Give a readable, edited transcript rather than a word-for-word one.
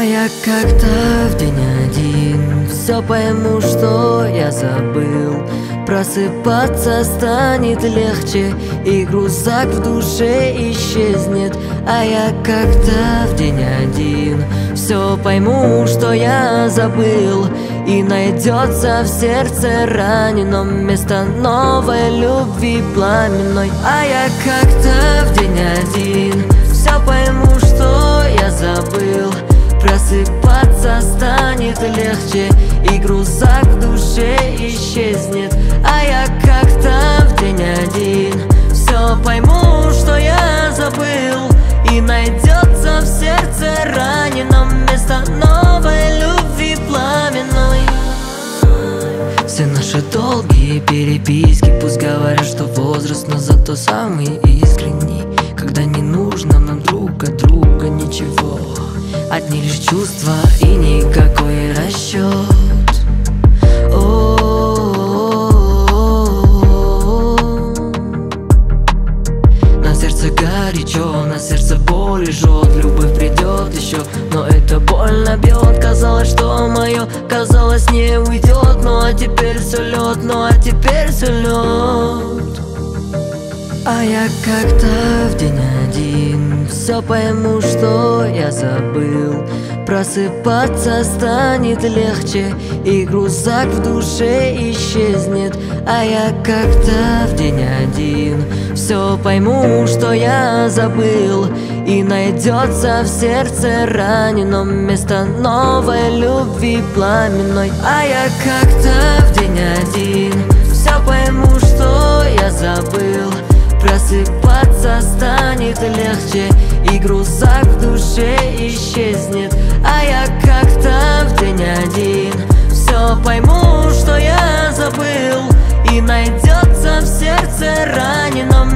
я как-то в день один все пойму, что я забыл. Просыпаться станет легче, и грузак в душе исчезнет. А я как-то в день один все пойму, что я забыл. И найдется в сердце раненом место новой любви пламенной. А я как-то в день один все пойму, что я забыл. Просыпаться станет легче, и грузак в душе исчезнет. А я как-то в день один все пойму, что я забыл. И найдется в сердце раненом место новой любви пламенной. Все наши долгие переписки пусть говорят, что возраст, но зато самый искренний. Когда не нужно нам друг от друга ничего, одни лишь чувства и никакой расчет. На сердце горячо, на сердце боль жжет. Любовь придет еще, но это больно бьет. Казалось, что мое, казалось, не уйдет. Ну а теперь все лед, ну а теперь все лед. А я как-то в день один все пойму, что я забыл. Просыпаться станет легче, и грузак в душе исчезнет. А я как-то в день один все пойму, что я забыл. И найдется в сердце раненом место новой любви пламенной. А я как-то в день один все пойму, что я забыл. Просыпаться станет легче, и грузак в душе исчезнет. А я как-то в день один все пойму, что я забыл. И найдется в сердце раненом